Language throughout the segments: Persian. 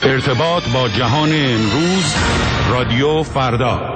ارتباط با جهان امروز، رادیو فردا.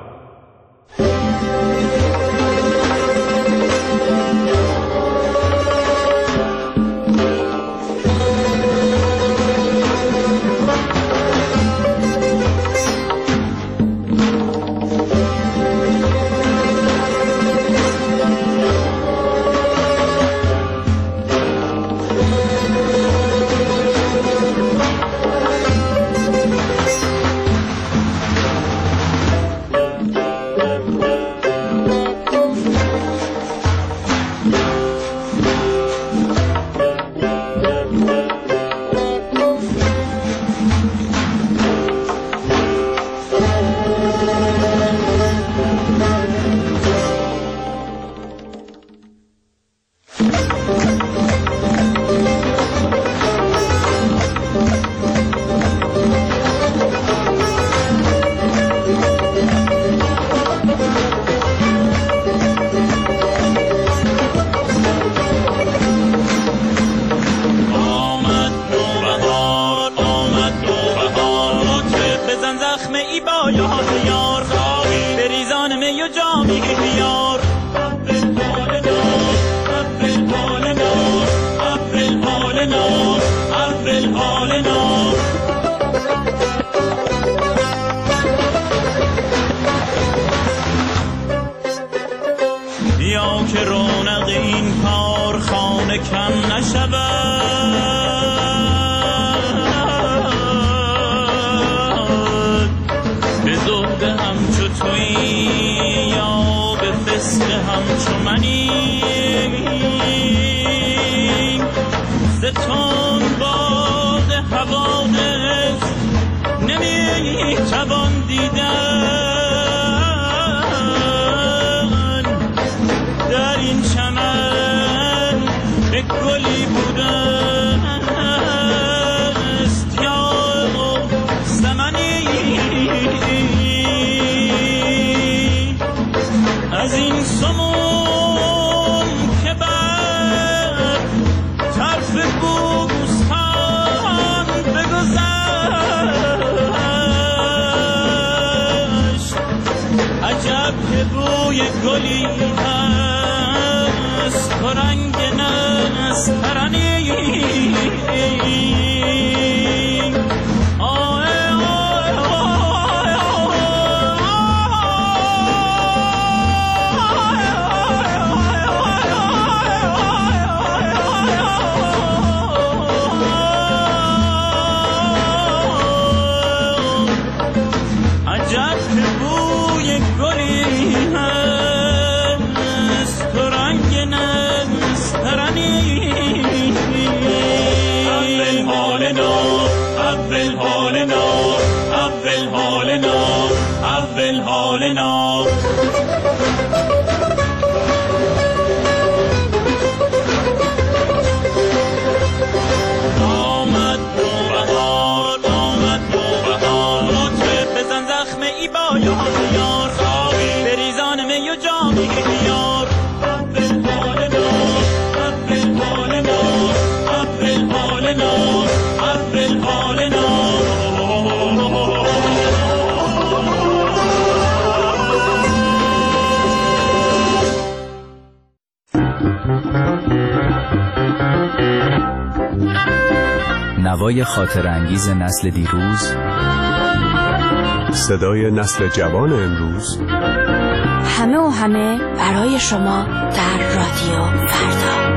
نوای خاطر انگیز نسل دیروز، صدای نسل جوان امروز، همه و همه برای شما در رادیو فردا.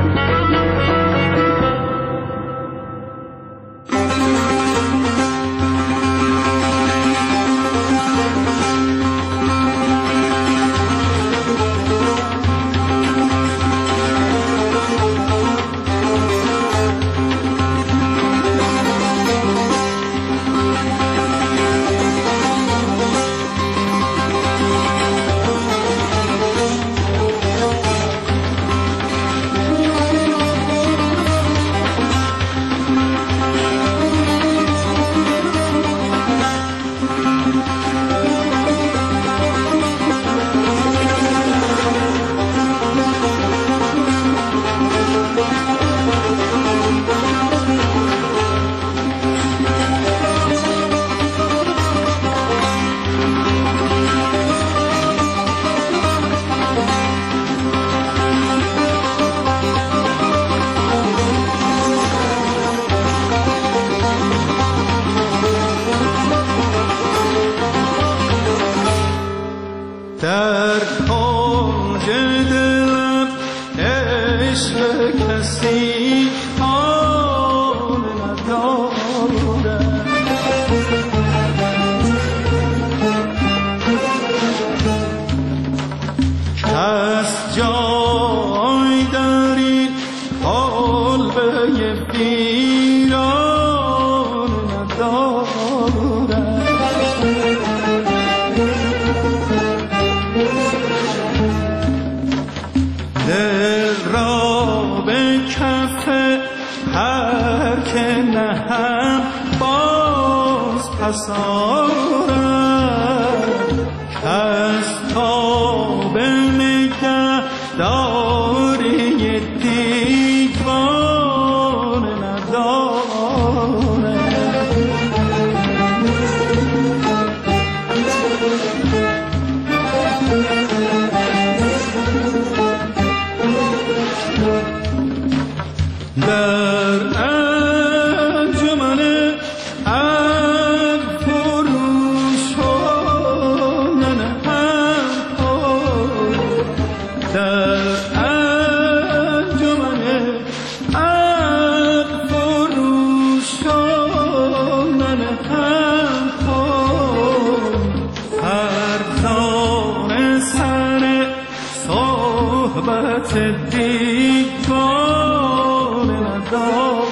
حسارت کس تاب نگهداری دیوانه نداره. در انجمن عقل فروشان همپای، در انجمن عقل فروشان همپای، فرزان سر صحبت دیوانه ندارد.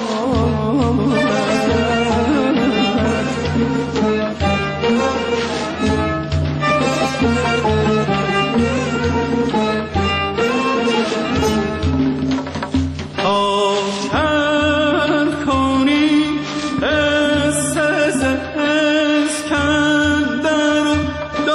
آشکار کنی قصه ز اسکندر و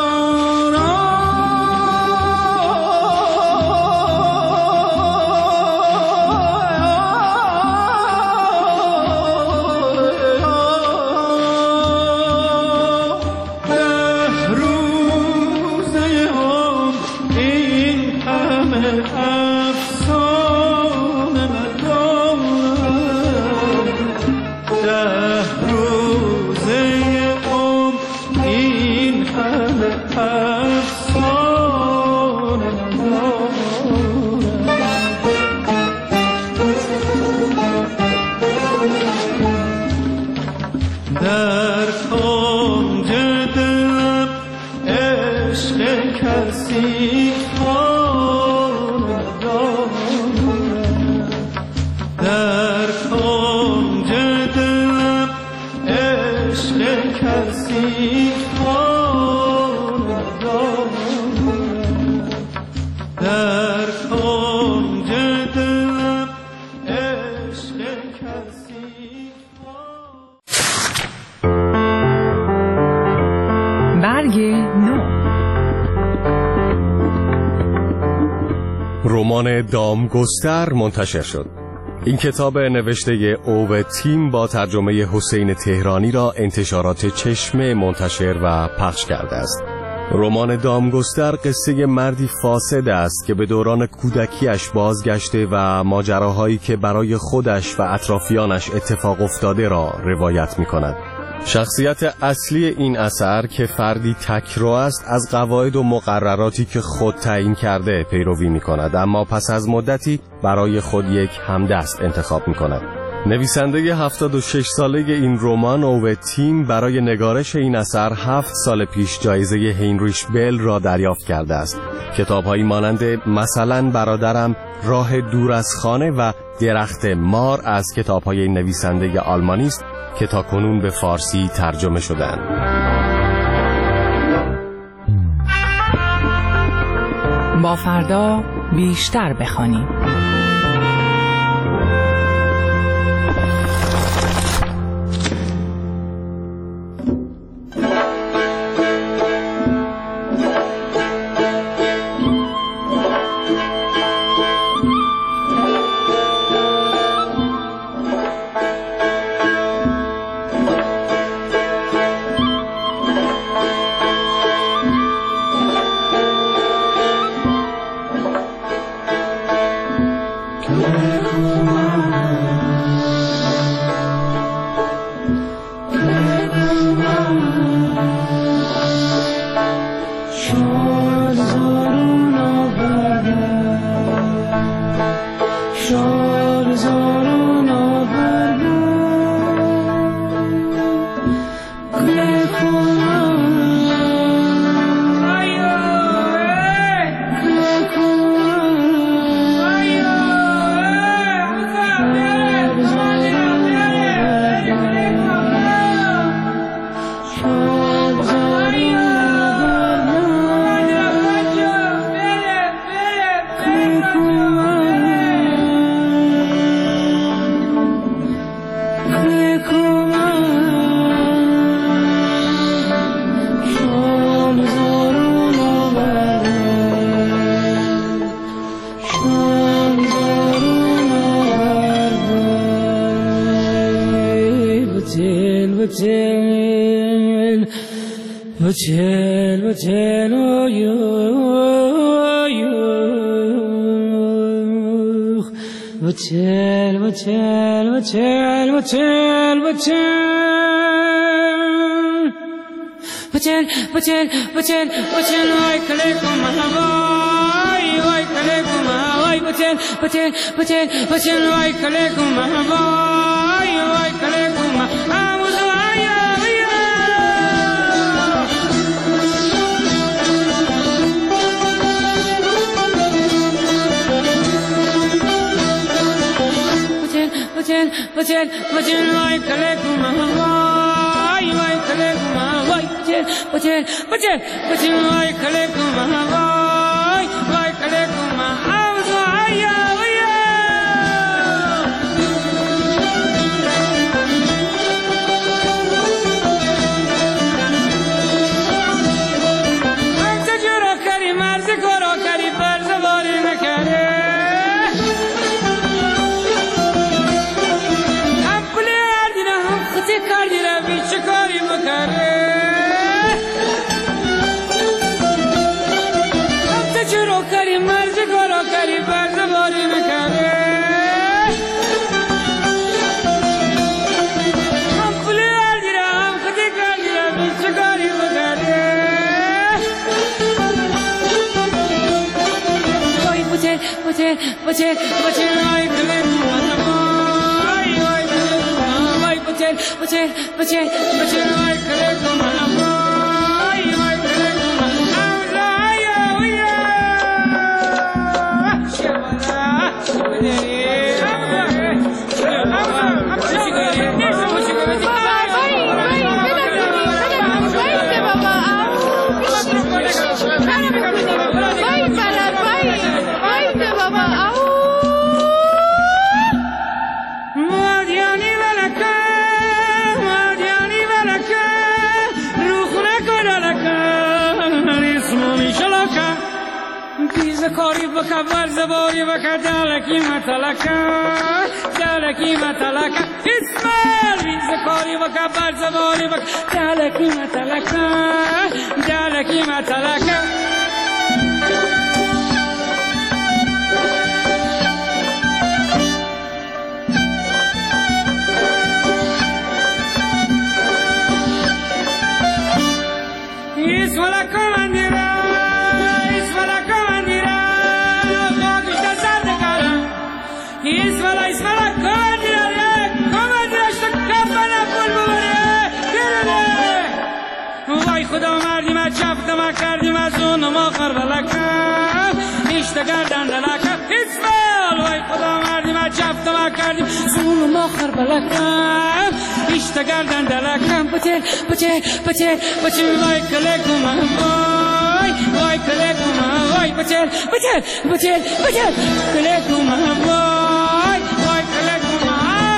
در کنج دلم عشق کسی خانه ندارد. در کنج دلم عشق کسی خانه ندارد. در کنج دلم عشق کسی برگ نو. رمان دامگستر منتشر شد. این کتاب نوشته اوو تیم با ترجمه حسین تهرانی را انتشارات چشمه منتشر و پخش کرده است. رمان دامگستر قصه مردی فاسد است که به دوران کودکیش بازگشته و ماجراهایی که برای خودش و اطرافیانش اتفاق افتاده را روایت می کند. شخصیت اصلی این اثر که فردی تکرو است از قواعد و مقرراتی که خود تعیین کرده پیروی می کند، اما پس از مدتی برای خود یک همدست انتخاب می کند. نویسنده 76 ساله این رمان اوو تیم برای نگارش این اثر 7 سال پیش جایزه هینریش بل را دریافت کرده است. کتاب‌هایی مانند مثلا برادرم، راه دور از خانه و درخت مار از کتاب‌های نویسنده آلمانی است که تاکنون به فارسی ترجمه شدند. با فردا بیشتر بخوانیم. بتل بتل بتل بتل بتل بتل بتل بتل بتل بتل بتل بتل وای کلیکم وای وای کلیکم وای بتل بتل بتل بتل وای کلیکم وای وای کلیکم آموز وای بتل بتل بتل وای کلیکم وای وای کلیکم وای بتل بتل بتل وای کلیکم وای وای کلیکم آموز وای بتل بتل بتل وای کلیکم وای وای کلیکم وای بتل بتل بتل بتل وای کلیکم وای وای کلیکم آوزای ویا شبلا بدری کاری بکبر زباری بکر دلکی متلکه دلکی متلکه اسمال بیز کاری بکبر زباری بکر دلکی متلکه دلکی متلکه خدا مردی ما چفت ما کردیم از اون ما خربلکم ایشت گردن دلکم اسمال وای خدا مردی ما چفت ما کردیم از اون ما خربلکم ایشت گردن دلکم بتل بتل بتل بتل وای کلیکم وای وای کلیکم وای بتل بتل بتل بتل کلیکم وای وای کلیکم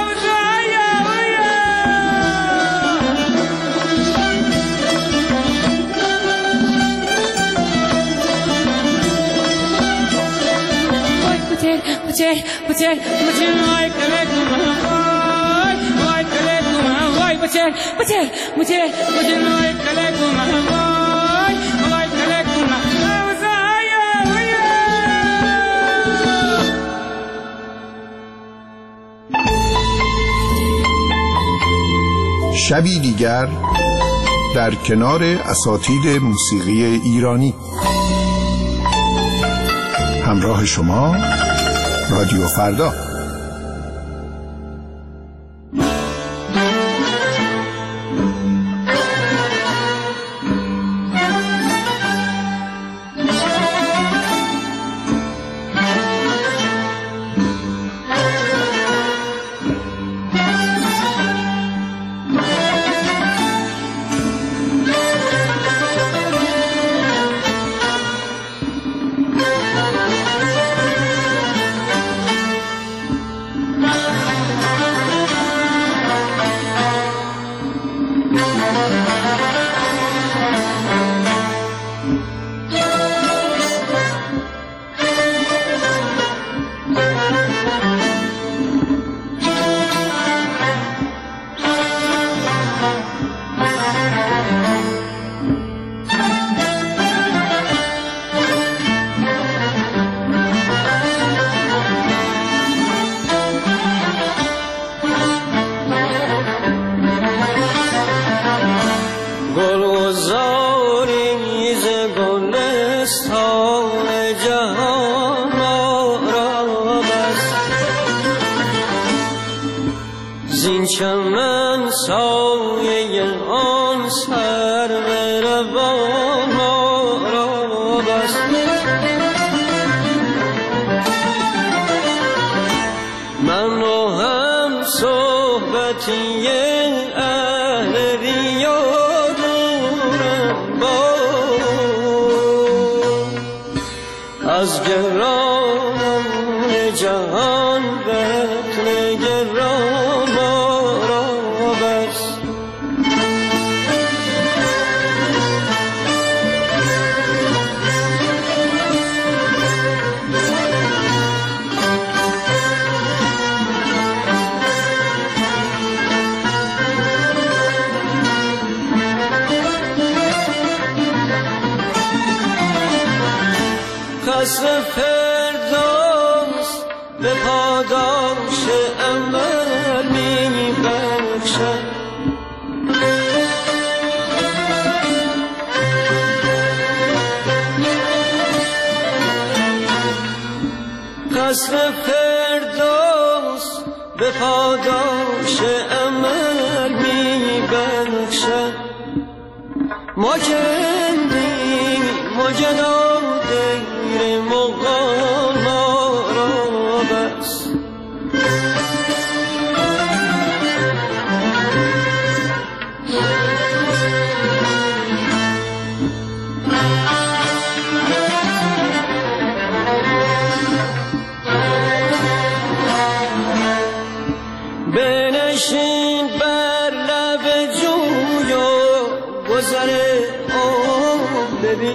بتل بتل بتل وای کلیکم وای وای کلیکم وای بتل بتل بتل بتل وای کلیکم وای وای کلیکم آوزای ویا شبی دیگر در کنار اساتید موسیقی ایرانی. همراه شما رادیو فردا. سایه آن سرو ما را بس. من را هم صحبتی اهل ریا دورم با از گران جهان بطن گران ما را بس. قصر فردوس به پاداش عمل می بخشد. قصر فردوس به پاداش عمل می بخشد. ما کندیم ما جدا غیر مغان ما را بس. بنشین بر لب جوی و گذر آب ببین.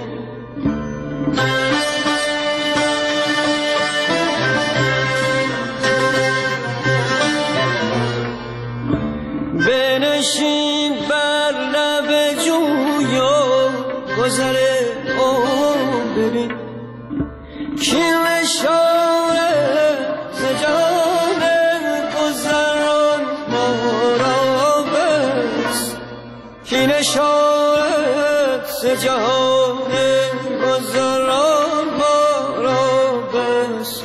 بنشین بر لب جوی و گذر آب ببین. کی اشاره ز جان گذران ما را بس. کی اشاره ز جان گذران ما را بس.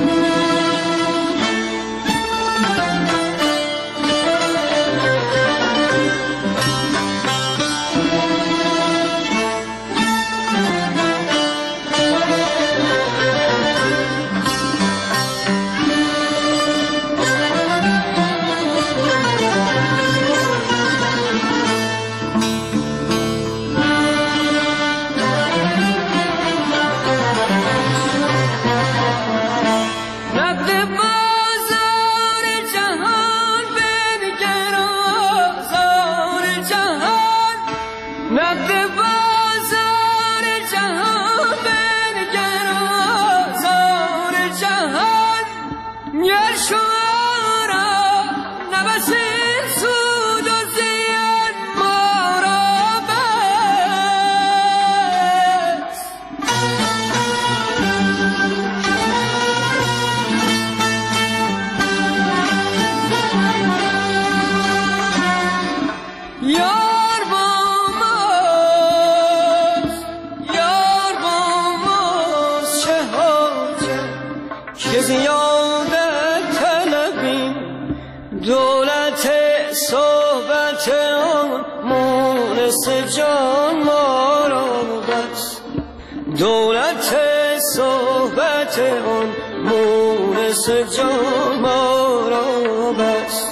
دولت صحبت آن مونس جان ما را بس. دولت صحبت آن مونس جان ما را بس.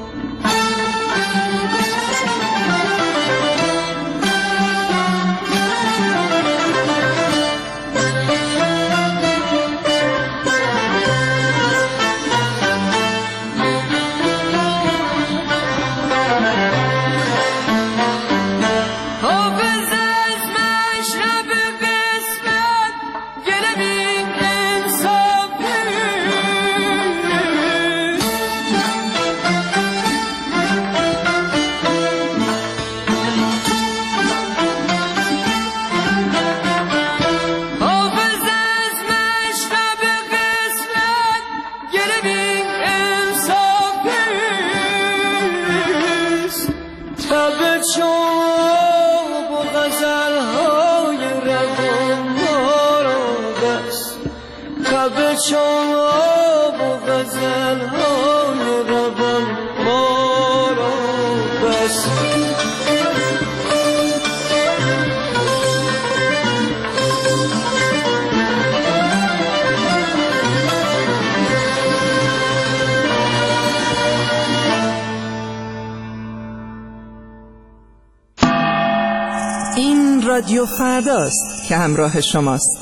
شما و غزل های روان ما را بس. این رادیو فرداست که همراه شماست.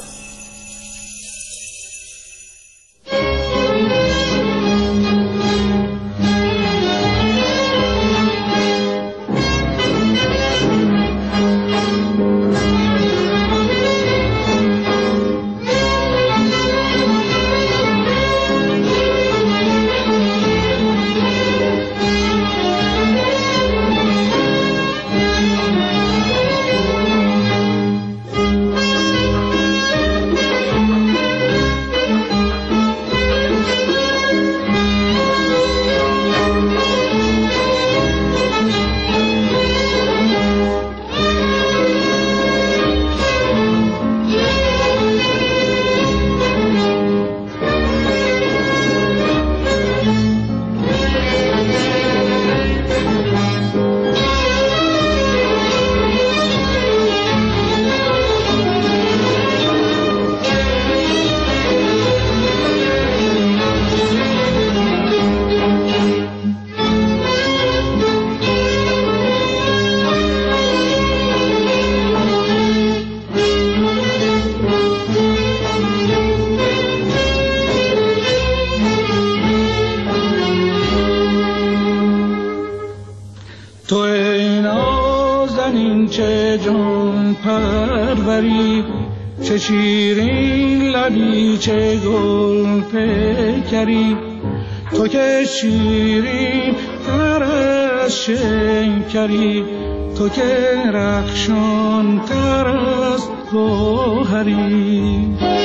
تو ای نازنین چه جان پروری، چه شیرین لبی چه گل پیکری، تو که شیرین تر از شکری، تو که رخشان تر از گوهری.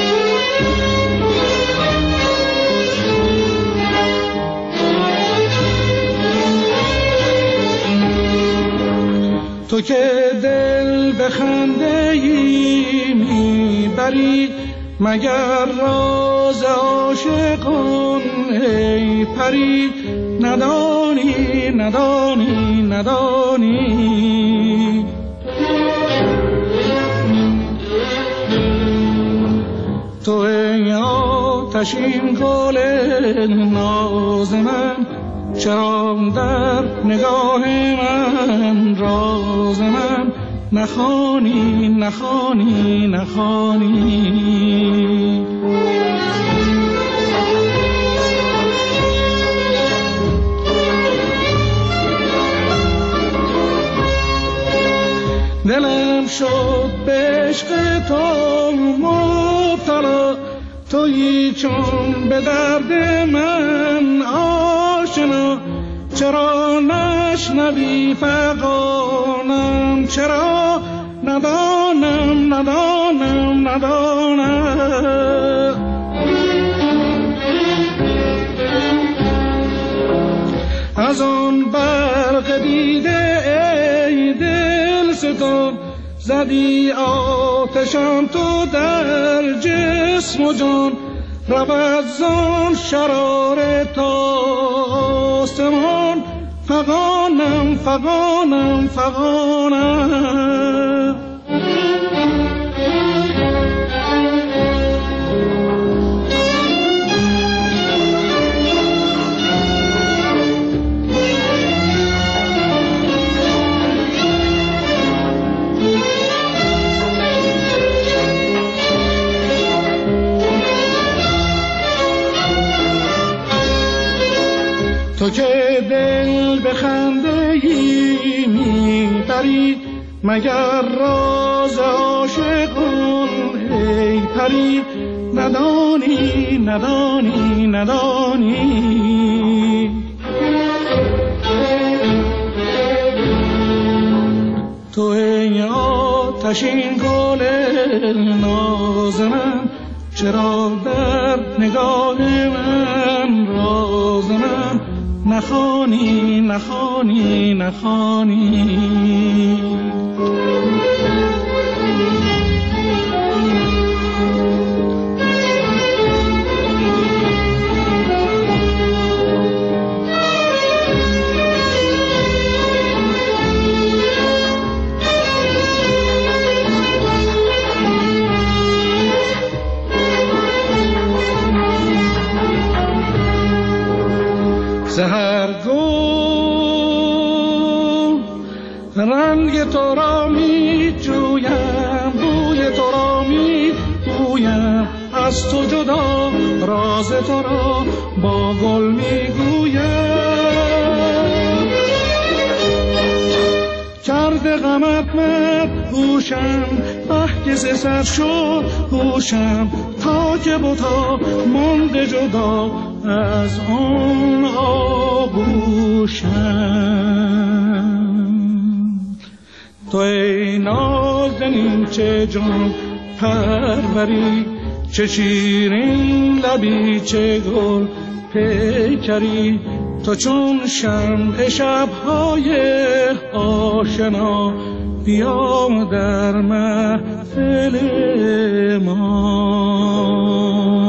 تو که دل به خنده ای میبری، مگر راز عاشقان ای پری، ندانی ندانی ندانی. تو ای آتشین گل ناز من، چرا در نگاه من راز من نخوانی نخوانی نخوانی. دلم شد به عشق تو مبتلا، تویی چون به درد من آشنا. چرا نشنوی فغانم، چرا ندانم ندانم ندانم. از آن برق دیده ای دل ستان، زدی آتشم تو در جسم و جان. رود زان شرار تا آسمان، فغانم فغانم فغانم. تو که دل به خنده ای میبری، مگر راز عاشقان ای پری، ندانی ندانی ندانی. تو ای آتشین گل ناز من، چرا در نگاه من راز من نخوانی نخوانی نخوانی. رنگ تو را می جویم، بوی تو را می گویم، از تو جدا راز تو را با گل می گویم. کرده غمت مدهوشم، که ز سر شد هوشم، تا که بتا مانده جدا از آن آغوشم. تو ای نازنین چه جان پروری، چه شیرین لبی چه گل پیکری، تو چون شمع شب‌های آشنا بیا در محفل ما.